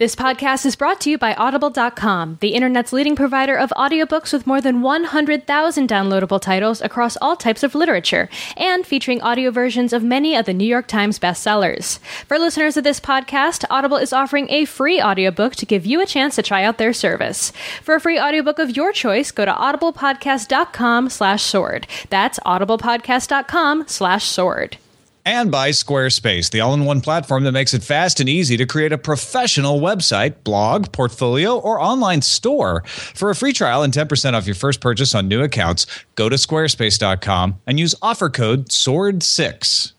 This podcast is brought to you by Audible.com, the internet's leading provider of audiobooks with more than 100,000 downloadable titles across all types of literature, and featuring audio versions of many of the New York Times bestsellers. For listeners of this podcast, Audible is offering a free audiobook to give you a chance to try out their service. For a free audiobook of your choice, go to audiblepodcast.com/sword. That's audiblepodcast.com/sword. And by Squarespace, the all-in-one platform that makes it fast and easy to create a professional website, blog, portfolio, or online store. For a free trial and 10% off your first purchase on new accounts, go to squarespace.com and use offer code SWORD6.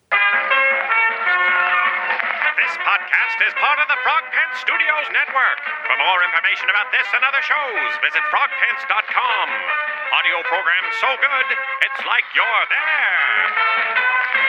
This podcast is part of the Frog Pants Studios Network. For more information about this and other shows, visit frogpants.com. Audio program so good, it's like you're there.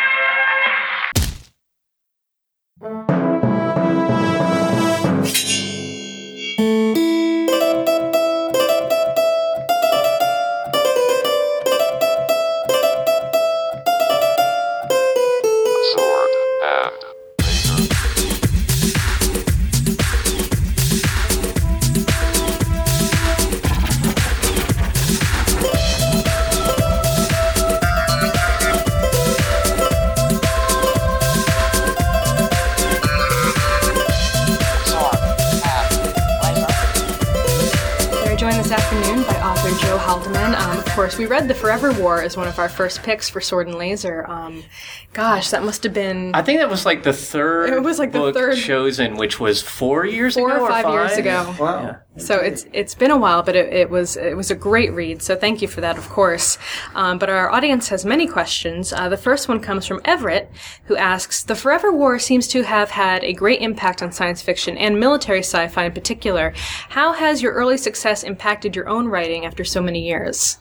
Of course, we read The Forever War as one of our first picks for Sword and Laser. Gosh, that must have been... I think that was like the third It was like the book third... chosen, which was 4 years ago 4 or 5 years 5? ago. Wow. Yeah. So it's been a while, but it was a great read. So thank you for that, of course. But our audience has many questions. The first one comes from Everett, who asks, "The Forever War seems to have had a great impact on science fiction and military sci-fi in particular. How has your early success impacted your own writing after so many years?"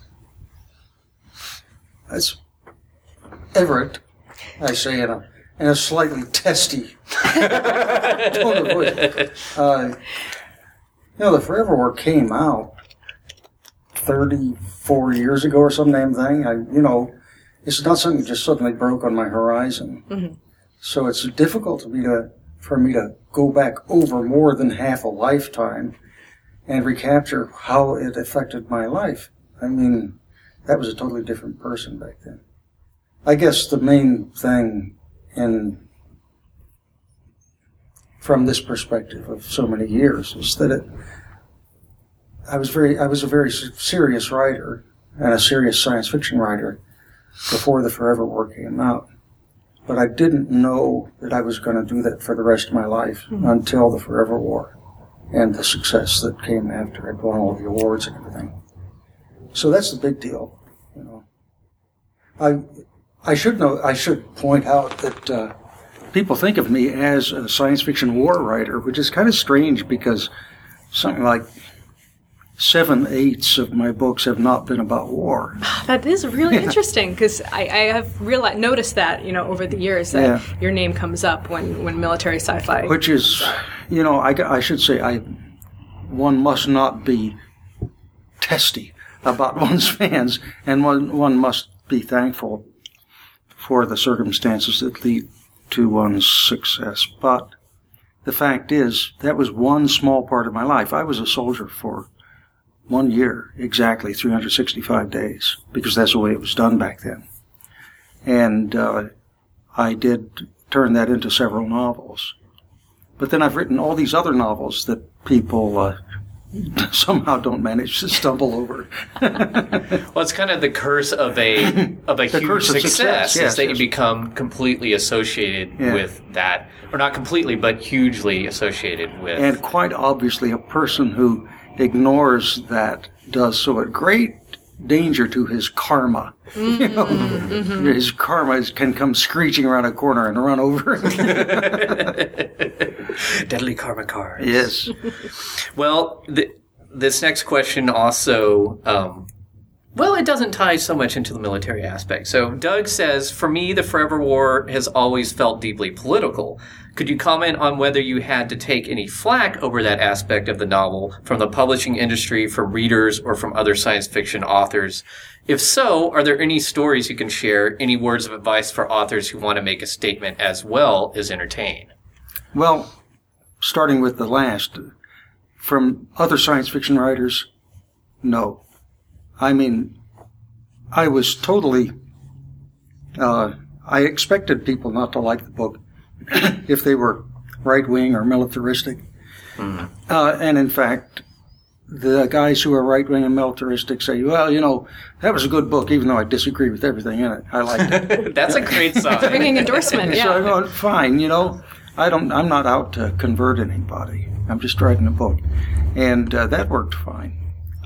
That's Everett, I say in a slightly testy tone of voice. The Forever War came out 34 years ago or some damn thing. It's not something that just suddenly broke on my horizon. Mm-hmm. So it's difficult for me to go back over more than half a lifetime and recapture how it affected my life. I mean, that was a totally different person back then. I guess the main thing from this perspective of so many years is that I was a very serious writer and a serious science fiction writer before The Forever War came out. But I didn't know that I was going to do that for the rest of my life until The Forever War and the success that came after. I'd won all the awards and everything. So that's the big deal, I should point out that people think of me as a science fiction war writer, which is kind of strange because something like 7/8 of my books have not been about war. That is really interesting because I have noticed that over the years that your name comes up when military sci-fi. Which is, I should say one must not be testy about one's fans, and one must be thankful for the circumstances that lead to one's success. But the fact is, that was one small part of my life. I was a soldier for 1 year, exactly 365 days, because that's the way it was done back then. And I did turn that into several novels. But then I've written all these other novels that people somehow don't manage to stumble over. Well, it's kind of the curse of a huge success, is that you become completely associated with that, or not completely, but hugely associated with. And quite obviously, a person who ignores that does so at great danger to his karma. His karma can come screeching around a corner and run over him. Deadly karma cards. Yes. Well, this next question also, it doesn't tie so much into the military aspect. So Doug says, "For me, the Forever War has always felt deeply political. Could you comment on whether you had to take any flack over that aspect of the novel from the publishing industry, from readers, or from other science fiction authors? If so, are there any stories you can share, any words of advice for authors who want to make a statement as well as entertain?" Well, starting with the last, from other science fiction writers, no. I mean, I was totally, I expected people not to like the book if they were right-wing or militaristic. And in fact, the guys who are right-wing and militaristic say, well, you know, that was a good book, even though I disagree with everything in it. I liked it. That's a great sign. Ringing endorsement, yeah. So I go, fine, you know, I'm not out to convert anybody. I'm just writing a book. And that worked fine.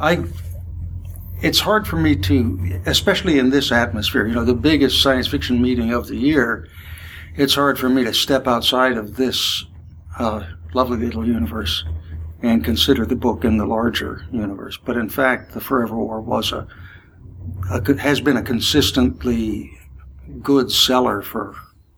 It's hard for me to, especially in this atmosphere, you know, the biggest science fiction meeting of the year, it's hard for me to step outside of this lovely little universe and consider the book in the larger universe. But in fact, The Forever War was has been a consistently good seller for,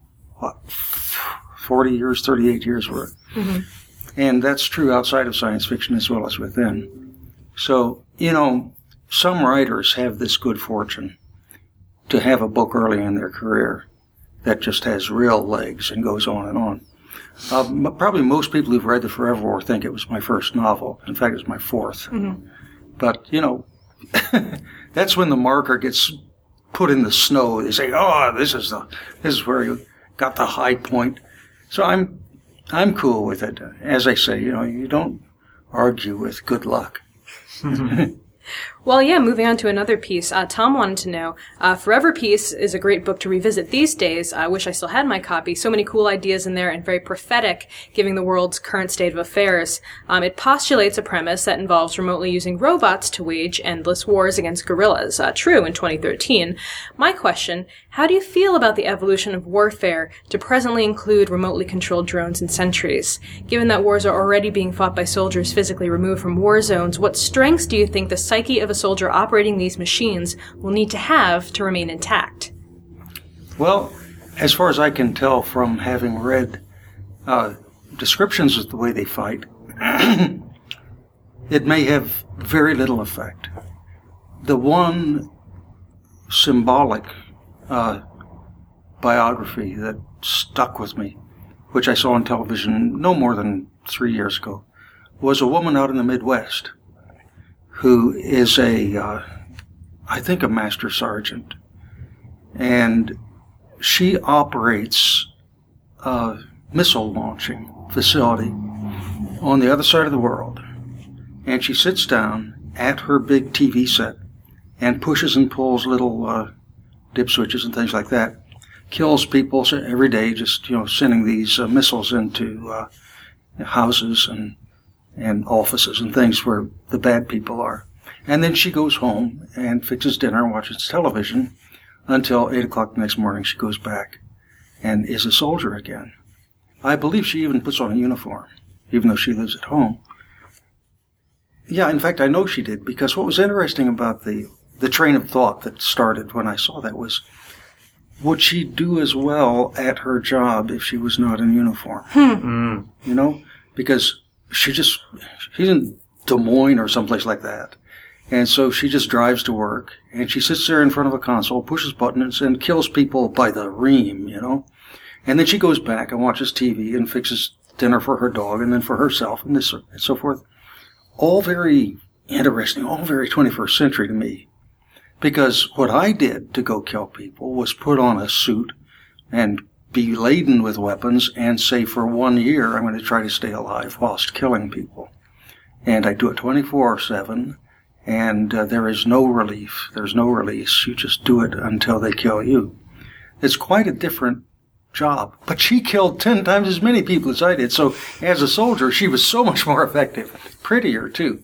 40 years, 38 years worth. Mm-hmm. And that's true outside of science fiction as well as within. So, you know, some writers have this good fortune to have a book early in their career that just has real legs and goes on and on. Probably most people who've read The Forever War think it was my first novel. In fact, it was my fourth. Mm-hmm. But, you know, that's when the marker gets put in the snow. They say, oh, this is where you got the high point. So I'm cool with it. As I say, you know, you don't argue with good luck. Well, yeah, moving on to another piece. Tom wanted to know, Forever Peace is a great book to revisit these days. I wish I still had my copy. So many cool ideas in there and very prophetic, giving the world's current state of affairs. It postulates a premise that involves remotely using robots to wage endless wars against guerrillas. True in 2013. My question, how do you feel about the evolution of warfare to presently include remotely controlled drones and sentries? Given that wars are already being fought by soldiers physically removed from war zones, what strengths do you think the psyche of a soldier operating these machines will need to have to remain intact? Well, as far as I can tell from having read descriptions of the way they fight, it may have very little effect. The one symbolic biography that stuck with me, which I saw on television no more than 3 years ago, was a woman out in the Midwest who is I think a master sergeant. And she operates a missile launching facility on the other side of the world. And she sits down at her big TV set and pushes and pulls little dip switches and things like that. Kills people every day, just, you know, sending these missiles into houses and offices and things where the bad people are. And then she goes home and fixes dinner and watches television until 8 o'clock the next morning. She goes back and is a soldier again. I believe she even puts on a uniform, even though she lives at home. Yeah, in fact, I know she did, because what was interesting about the train of thought that started when I saw that was, would she do as well at her job if she was not in uniform? You know, because she's in Des Moines or someplace like that. And so she just drives to work, and she sits there in front of a console, pushes buttons, and kills people by the ream, you know. And then she goes back and watches TV and fixes dinner for her dog and then for herself and this and so forth. All very interesting, all very 21st century to me. Because what I did to go kill people was put on a suit and be laden with weapons and say for 1 year I'm going to try to stay alive whilst killing people. And I do it 24/7. And there is no relief. There's no release. You just do it until they kill you. It's quite a different job. But she killed 10 times as many people as I did. So as a soldier, she was so much more effective. Prettier, too.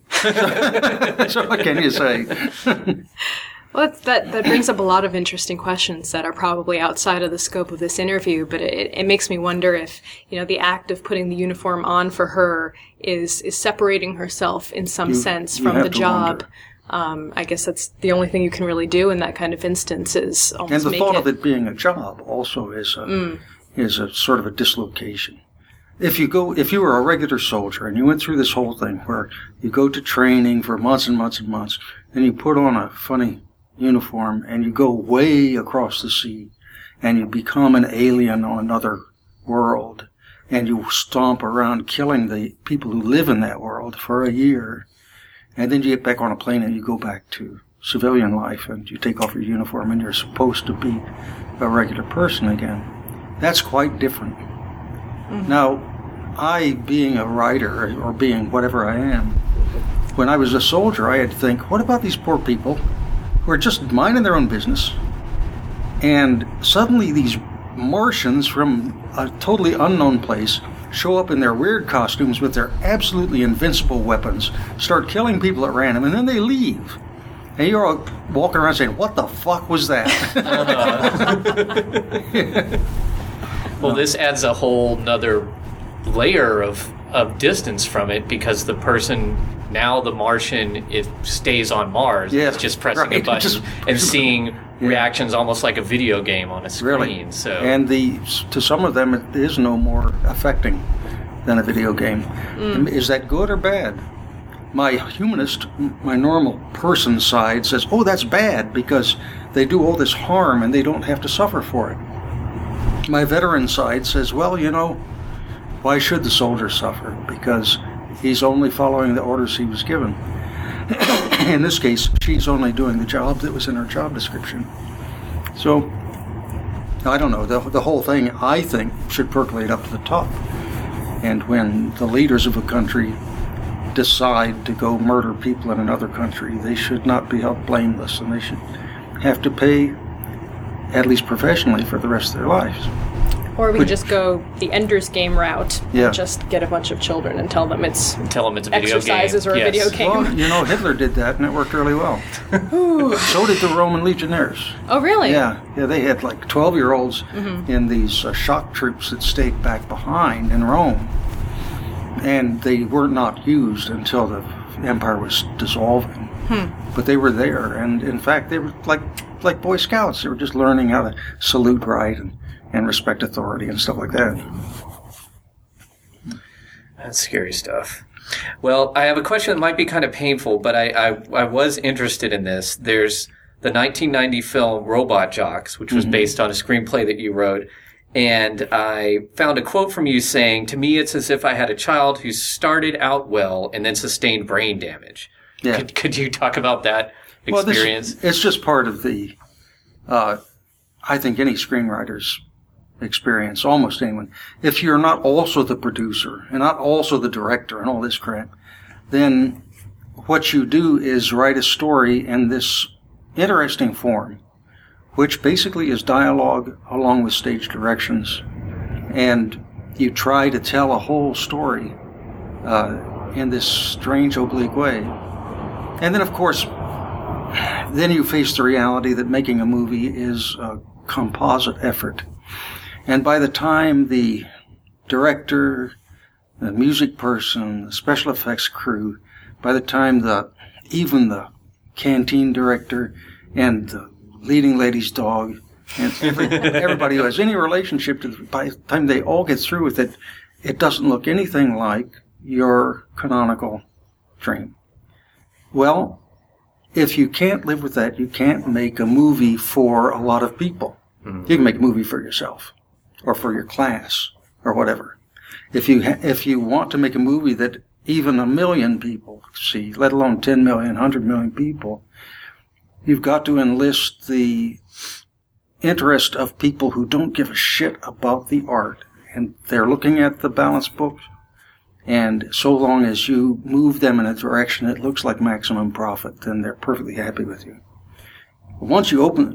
So what can you say? Well, that brings up a lot of interesting questions that are probably outside of the scope of this interview, but it makes me wonder if, you know, the act of putting the uniform on for her is separating herself in some sense from the job. I guess that's the only thing you can really do in that kind of instance is almost and the thought of it being a job also is a sort of a dislocation. If you were a regular soldier and you went through this whole thing where you go to training for months and months and months, and you put on a funny uniform and you go way across the sea and you become an alien on another world, and you stomp around killing the people who live in that world for a year, and then you get back on a plane and you go back to civilian life and you take off your uniform and you're supposed to be a regular person again. That's quite different. Mm-hmm. Now, I, being a writer or being whatever I am, when I was a soldier, I had to think, what about these poor people who are just minding their own business, and suddenly these Martians from a totally unknown place show up in their weird costumes with their absolutely invincible weapons, start killing people at random, and then they leave. And you're all walking around saying, what the fuck was that? Well, this adds a whole nother layer of distance from it, because the person, now the Martian, it stays on Mars. Yeah, it's just pressing a button and seeing reactions almost like a video game on a screen. Really? So, and to some of them, it is no more affecting than a video game. Is that good or bad? My humanist, my normal person side says, oh, that's bad because they do all this harm and they don't have to suffer for it. My veteran side says, well, why should the soldier suffer? Because he's only following the orders he was given. In this case, she's only doing the job that was in her job description. So, I don't know. The whole thing, I think, should percolate up to the top. And when the leaders of a country decide to go murder people in another country, they should not be held blameless, and they should have to pay, at least professionally, for the rest of their lives. Or we could just go the Ender's Game route. Yeah. Just get a bunch of children and tell them it's a video exercises game. or a video game. Well, Hitler did that, and it worked really well. So did the Roman legionnaires. Oh, really? Yeah, they had like 12-year-olds in these shock troops that stayed back behind in Rome. And they were not used until the empire was dissolving. But they were there, and in fact, they were like Boy Scouts. They were just learning how to salute right and respect authority and stuff like that. That's scary stuff. Well, I have a question that might be kind of painful, but I was interested in this. There's the 1990 film Robot Jocks, which was based on a screenplay that you wrote. And I found a quote from you saying, to me, it's as if I had a child who started out well and then sustained brain damage. Yeah. Could you talk about that experience? Well, it's just part of the, I think, any screenwriter's experience, almost anyone. If you're not also the producer and not also the director and all this crap, then what you do is write a story in this interesting form, which basically is dialogue along with stage directions. And you try to tell a whole story in this strange, oblique way. And then, of course, then you face the reality that making a movie is a composite effort. And by the time the director, the music person, the special effects crew, by the time even the canteen director and the leading lady's dog, and everybody who has any relationship to by the time they all get through with it, it doesn't look anything like your canonical dream. Well, if you can't live with that, you can't make a movie for a lot of people. You can make a movie for yourself, or for your class, or whatever. If you want to make a movie that even 1 million people see, let alone 10 million, 100 million people, you've got to enlist the interest of people who don't give a shit about the art. And they're looking at the balance book, and so long as you move them in a direction that looks like maximum profit, then they're perfectly happy with you. Once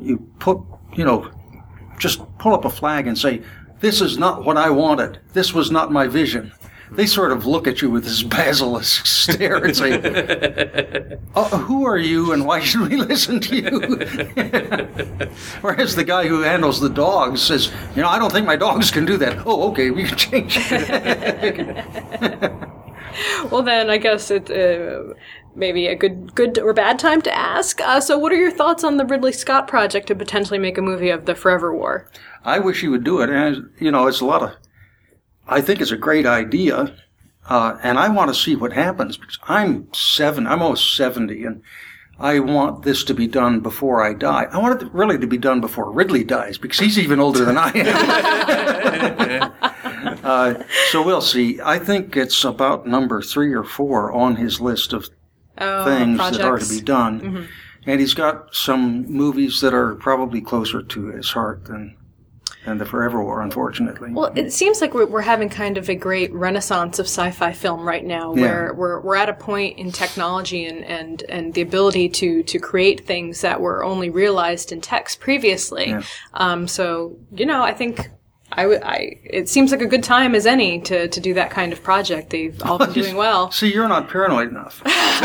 just pull up a flag and say, this is not what I wanted. This was not my vision. They sort of look at you with this basilisk stare and say, who are you and why should we listen to you? Whereas the guy who handles the dogs says, I don't think my dogs can do that. Oh, okay, we can change it. Well, then I guess it maybe a good or bad time to ask. So what are your thoughts on the Ridley Scott project to potentially make a movie of the Forever War? I wish he would do it. And, it's I think it's a great idea, and I want to see what happens, because I'm almost 70, and I want this to be done before I die. I want it really to be done before Ridley dies, because he's even older than I am. So we'll see. I think it's about number 3 or 4 on his list of things projects that are to be done. Mm-hmm. And he's got some movies that are probably closer to his heart than the Forever War, unfortunately. Well, it seems like we're having kind of a great renaissance of sci-fi film right now, where we're at a point in technology and the ability to create things that were only realized in text previously. Yeah. So, I think it seems like a good time as any to do that kind of project. They've all been doing well. See, you're not paranoid enough.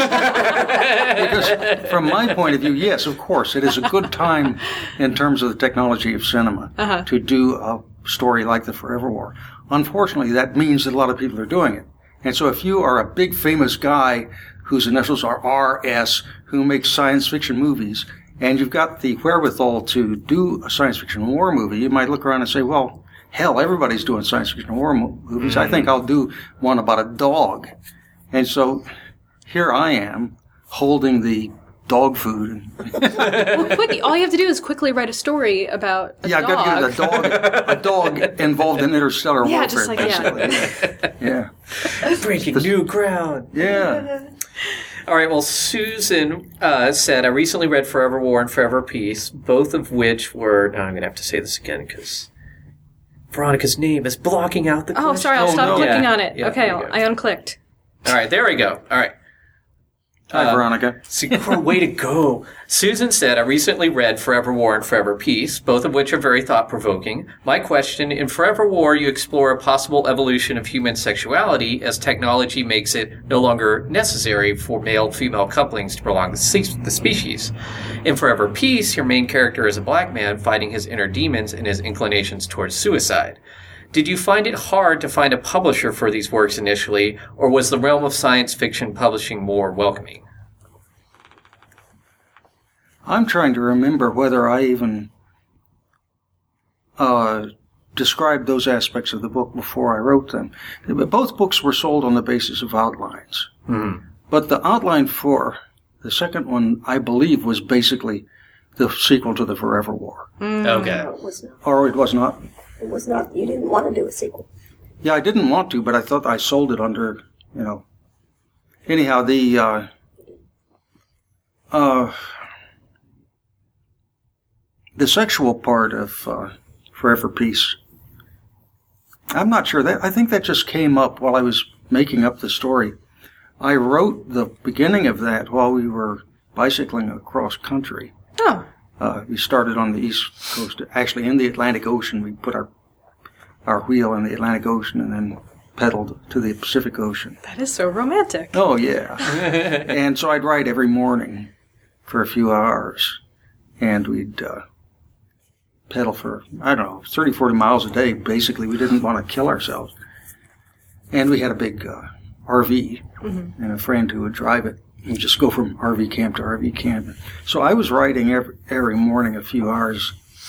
Because from my point of view, yes, of course, it is a good time in terms of the technology of cinema to do a story like the Forever War. Unfortunately, that means that a lot of people are doing it. And so if you are a big famous guy whose initials are RS, who makes science fiction movies, and you've got the wherewithal to do a science fiction war movie, you might look around and say, well, hell, everybody's doing science fiction war movies. I think I'll do one about a dog. And so here I am holding the dog food. All you have to do is quickly write a story about a dog. I've got to get a dog involved in interstellar warfare, just like, basically. Yeah. Breaking new ground. Yeah. All right, well, Susan said, I recently read Forever War and Forever Peace, both of which were... Now I'm going to have to say this again because... Veronica's name is blocking out the question. Oh, sorry, I'll stop clicking on it. Yeah, okay, I unclicked. All right, there we go. All right. Hi, Veronica. Way to go. Susan said, I recently read Forever War and Forever Peace, both of which are very thought-provoking. My question, in Forever War, you explore a possible evolution of human sexuality as technology makes it no longer necessary for male-female couplings to prolong the species. In Forever Peace, your main character is a black man fighting his inner demons and his inclinations towards suicide. Did you find it hard to find a publisher for these works initially, or was the realm of science fiction publishing more welcoming? I'm trying to remember whether I even described those aspects of the book before I wrote them. Both books were sold on the basis of outlines. Mm-hmm. But the outline for the second one, I believe, was basically the sequel to the Forever War. Okay. No, it was not. Or it was not? It was not. You didn't want to do a sequel. Yeah, I didn't want to, but I thought I sold it under, Anyhow, the sexual part of Forever Peace, I'm not sure. I think that just came up while I was making up the story. I wrote the beginning of that while we were bicycling across country. Oh. We started on the East Coast, actually in the Atlantic Ocean. We put our wheel in the Atlantic Ocean and then pedaled to the Pacific Ocean. That is so romantic. Oh, yeah. And so I'd ride every morning for a few hours, and we'd pedal for, 30, 40 miles a day. Basically, we didn't want to kill ourselves. And we had a big RV and a friend who would drive it. And just go from RV camp to RV camp. So I was riding every morning a few hours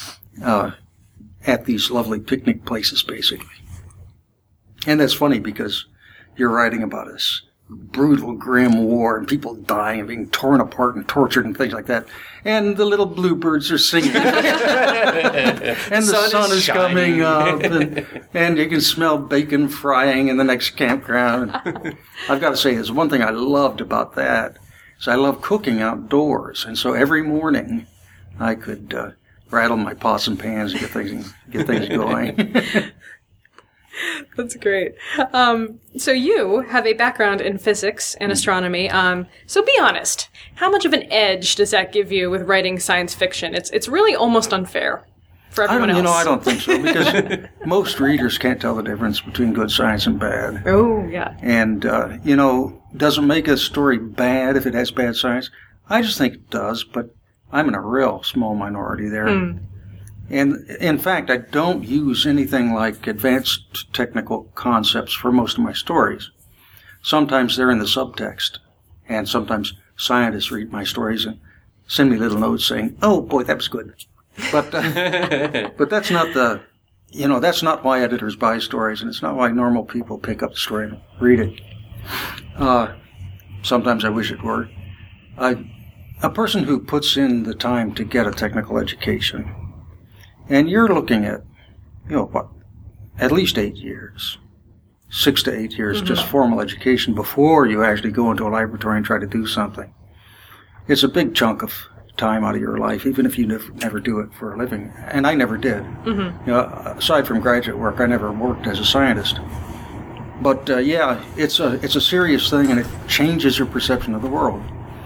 at these lovely picnic places, basically. And that's funny because you're writing about this brutal, grim war and people dying and being torn apart and tortured and things like that. And the little bluebirds are singing. And the sun is coming up. And you can smell bacon frying in the next campground. I've got to say, there's one thing I loved about that. is I love cooking outdoors. And so every morning I could rattle my pots and pans and get things going. That's great. So you have a background in physics and astronomy. So be honest. How much of an edge does that give you with writing science fiction? It's really almost unfair for everyone else. I don't think so, because most readers can't tell the difference between good science and bad. Oh, yeah. And, does it make a story bad if it has bad science? I just think it does, but I'm in a real small minority there. Mm. And, in fact, I don't use anything like advanced technical concepts for most of my stories. Sometimes they're in the subtext, and sometimes scientists read my stories and send me little notes saying, "Oh, boy, that was good." But but that's not that's not why editors buy stories, and it's not why normal people pick up the story and read it. Sometimes I wish it were. A person who puts in the time to get a technical education, and you're looking at, at least 8 years. 6 to 8 years, just formal education before you actually go into a laboratory and try to do something. It's a big chunk of time out of your life, even if you never do it for a living. And I never did. You know, aside from graduate work, I never worked as a scientist. But yeah, it's a serious thing, and it changes your perception of the world.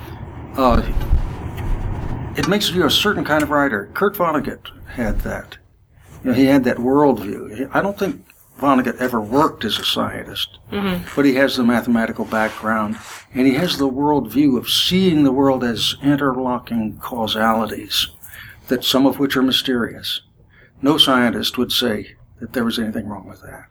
It makes you a certain kind of writer. Kurt Vonnegut had that. You know, he had that worldview. I don't think Vonnegut ever worked as a scientist, but he has the mathematical background, and he has the worldview of seeing the world as interlocking causalities, that some of which are mysterious. No scientist would say that there was anything wrong with that.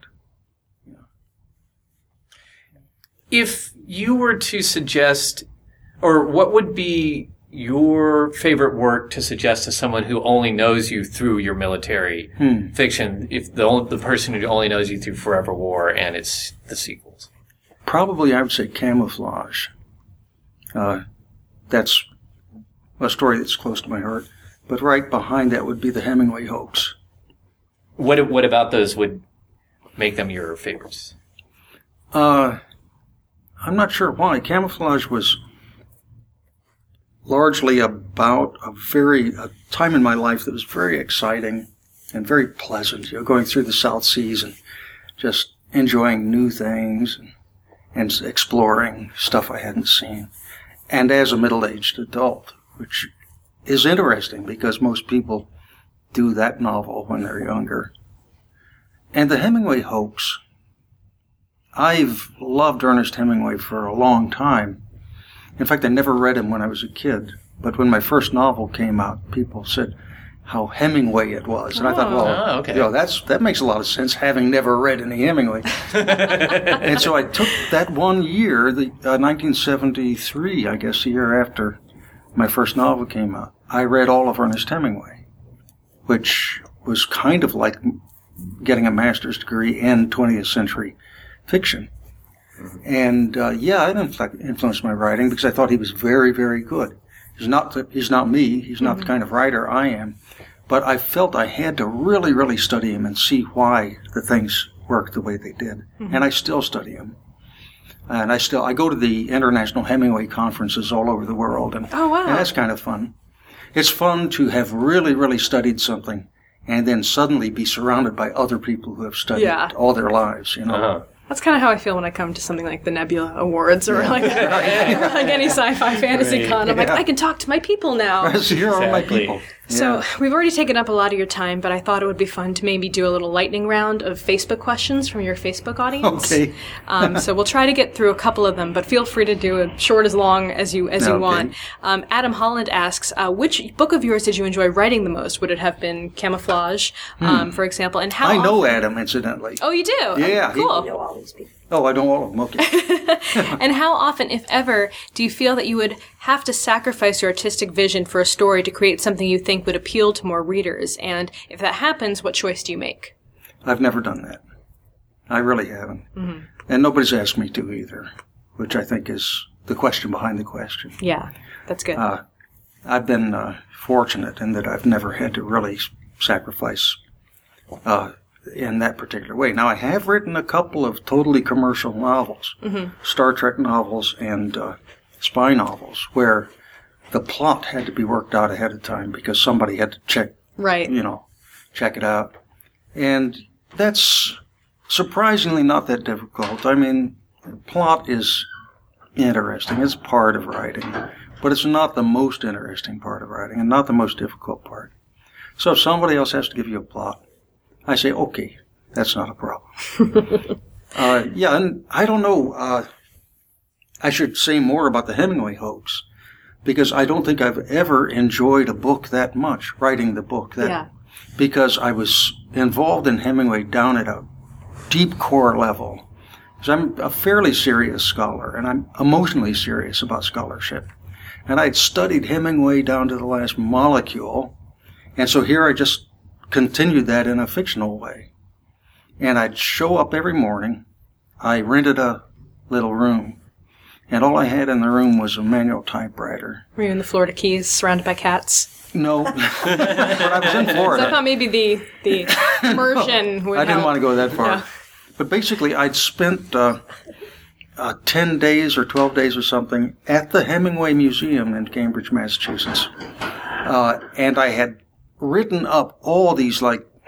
If you were to suggest, or what would be your favorite work to suggest to someone who only knows you through your military fiction, if the person who only knows you through Forever War and it's the sequels? Probably I would say Camouflage. That's a story that's close to my heart. But right behind that would be the Hemingway hoax. What about those would make them your favorites? I'm not sure why. Camouflage was largely about a time in my life that was very exciting and very pleasant. You know, going through the South Seas and just enjoying new things and exploring stuff I hadn't seen. And as a middle-aged adult, which is interesting because most people do that novel when they're younger. And the Hemingway hoax, I've loved Ernest Hemingway for a long time. In fact, I never read him when I was a kid. But when my first novel came out, people said how Hemingway it was. And I thought, well, okay. You know, that makes a lot of sense, having never read any Hemingway. And so I took that one year, 1973, I guess, the year after my first novel came out. I read all of Ernest Hemingway, which was kind of like getting a master's degree in 20th century fiction. And yeah, it influenced my writing because I thought he was very, very good. He's not me. He's not the kind of writer I am. But I felt I had to really, really study him and see why the things worked the way they did. And I still study him. And I go to the international Hemingway conferences all over the world. And, oh, wow. And that's kind of fun. It's fun to have really, really studied something and then suddenly be surrounded by other people who have studied it all their lives, you know. That's kind of how I feel when I come to something like the Nebula Awards or like any sci-fi fantasy con. I'm like, I can talk to my people now. So you're all my people. So we've already taken up a lot of your time, but I thought it would be fun to maybe do a little lightning round of Facebook questions from your Facebook audience. Okay. So we'll try to get through a couple of them, but feel free to do it short as long as you want. Adam Holland asks, which book of yours did you enjoy writing the most? Would it have been Camouflage, for example? And how I know Adam, incidentally. Oh, you do? Yeah. Cool. You know all these people. Oh, I know all of them. Okay. And how often, if ever, do you feel that you would have to sacrifice your artistic vision for a story to create something you think would appeal to more readers? And if that happens, what choice do you make? I've never done that. I really haven't. And nobody's asked me to either, which I think is the question behind the question. Yeah, that's good. I've been fortunate in that I've never had to really sacrifice in that particular way. Now, I have written a couple of totally commercial novels, Star Trek novels and spy novels, where the plot had to be worked out ahead of time because somebody had to check it out. And that's surprisingly not that difficult. I mean, the plot is interesting. It's part of writing, but it's not the most interesting part of writing and not the most difficult part. So if somebody else has to give you a plot, I say, okay, that's not a problem. And I don't know. I should say more about the Hemingway hoax, because I don't think I've ever enjoyed a book that much, writing the book. Because I was involved in Hemingway down at a deep core level. Because I'm a fairly serious scholar, and I'm emotionally serious about scholarship. And I'd studied Hemingway down to the last molecule, and so here I just continued that in a fictional way. And I'd show up every morning. I rented a little room, and all I had in the room was a manual typewriter. Were you in the Florida Keys surrounded by cats? No, but I was in Florida. So I thought maybe the immersion would I didn't help. want to go that far. Yeah. But basically, I'd spent 10 days or 12 days or something at the Hemingway Museum in Cambridge, Massachusetts. And I had written up all these,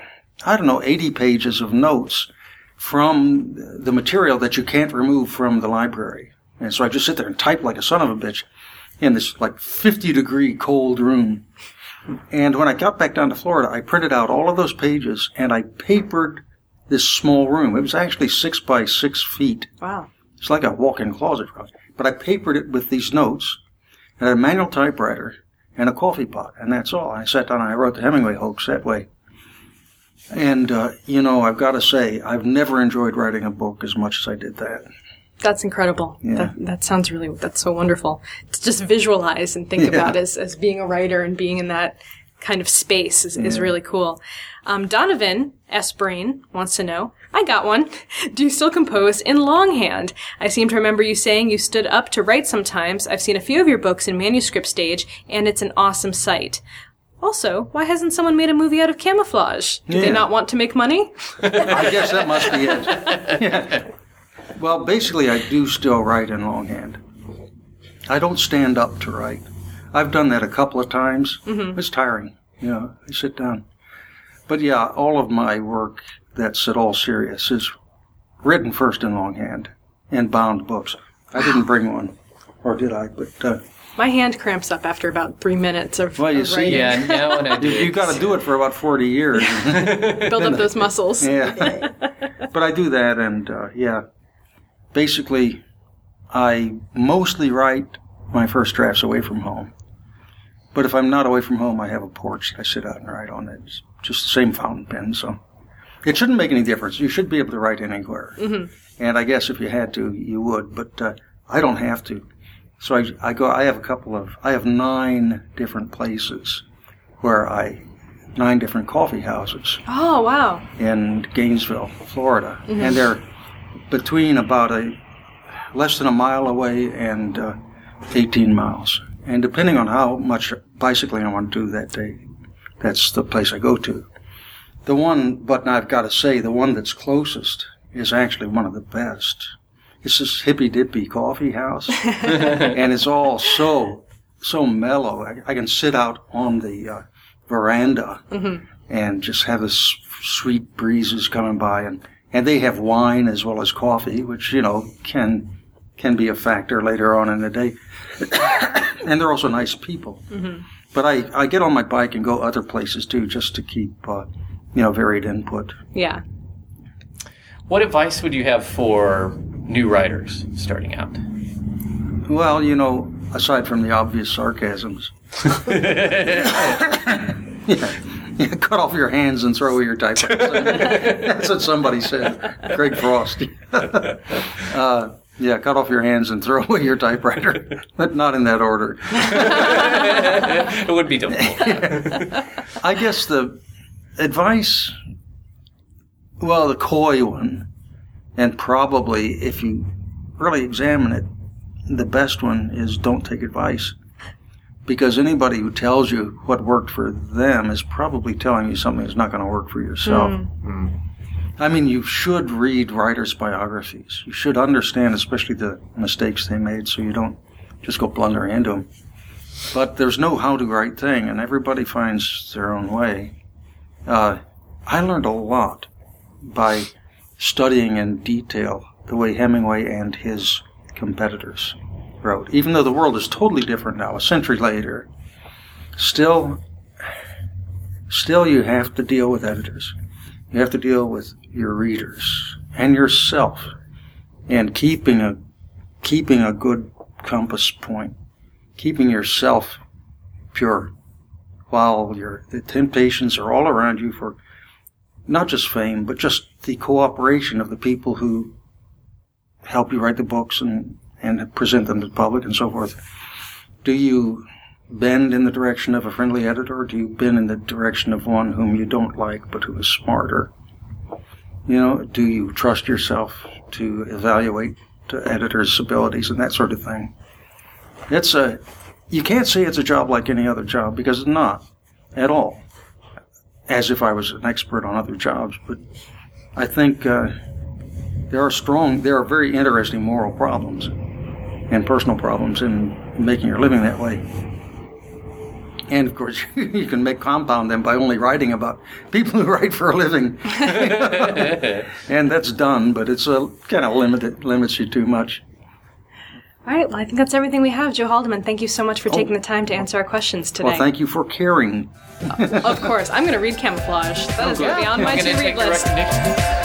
80 pages of notes from the material that you can't remove from the library. And so I just sit there and type like a son of a bitch in this 50-degree cold room. And when I got back down to Florida, I printed out all of those pages and I papered this small room. It was actually 6 by 6 feet. Wow. It's like a walk-in closet. But I papered it with these notes and a manual typewriter and a coffee pot, and that's all. I sat down and I wrote the Hemingway hoax that way. And, I've got to say, I've never enjoyed writing a book as much as I did that. That's incredible. Yeah. That's so wonderful. To just visualize and think about as being a writer and being in that kind of space is really cool. Donovan S. Brain wants to know, I got one. Do you still compose in longhand? I seem to remember you saying you stood up to write sometimes. I've seen a few of your books in manuscript stage, and it's an awesome sight. Also, why hasn't someone made a movie out of Camouflage? Do they not want to make money? I guess that must be it. Yeah. Well, basically, I do still write in longhand. I don't stand up to write. I've done that a couple of times. Mm-hmm. It's tiring. I sit down. But yeah, all of my work that's at all serious is written first in longhand and bound books. I didn't bring one, or did I? But my hand cramps up after about 3 minutes of you see, writing. Yeah, now when I do you got to do it for about 40 years. Build up those muscles. Yeah. But I do that, and basically, I mostly write my first drafts away from home. But if I'm not away from home, I have a porch that I sit out and write on. It's just the same fountain pen, so it shouldn't make any difference. You should be able to write anywhere. Mm-hmm. And I guess if you had to, you would, but I don't have to. So I have 9 different places where 9 different coffee houses. Oh, wow. In Gainesville, Florida. Mm-hmm. And they're between about less than a mile away and 18 miles. And depending on how much bicycling I want to do that day, that's the place I go to. But I've got to say, the one that's closest is actually one of the best. It's this hippy-dippy coffee house, and it's all so mellow. I can sit out on the veranda and just have this sweet breezes coming by, and they have wine as well as coffee, which, can be a factor later on in the day. And they're also nice people. Mm-hmm. But I get on my bike and go other places, too, just to keep, varied input. Yeah. What advice would you have for new writers starting out? Well, aside from the obvious sarcasms, cut off your hands and throw away your typewriter. That's what somebody said. Craig Frost. Cut off your hands and throw away your typewriter, but not in that order. It would be difficult. I guess the advice, the coy one, and probably if you really examine it, the best one is don't take advice. Because anybody who tells you what worked for them is probably telling you something that's not going to work for yourself. Mm. I mean, you should read writers' biographies. You should understand especially the mistakes they made so you don't just go blundering into them. But there's no how-to-write thing, and everybody finds their own way. I learned a lot by studying in detail the way Hemingway and his competitors wrote. Even though the world is totally different now, a century later, still you have to deal with editors. You have to deal with your readers and yourself, and keeping a good compass point, keeping yourself pure, while the temptations are all around you for not just fame, but just the cooperation of the people who help you write the books and present them to the public and so forth. Do you bend in the direction of a friendly editor, or do you bend in the direction of one whom you don't like but who is smarter? Do you trust yourself to evaluate the editor's abilities and that sort of thing? You can't say it's a job like any other job, because it's not. at all, as if I was an expert on other jobs. But I think there are very interesting moral problems and personal problems in making your living that way. And of course, you can compound them by only writing about people who write for a living. And that's done, but it's kind of limits you too much. All right, well, I think that's everything we have. Joe Haldeman, thank you so much for taking the time to answer our questions today. Well, thank you for caring. Of course. I'm going to read Camouflage. That is going to be on my to-read list.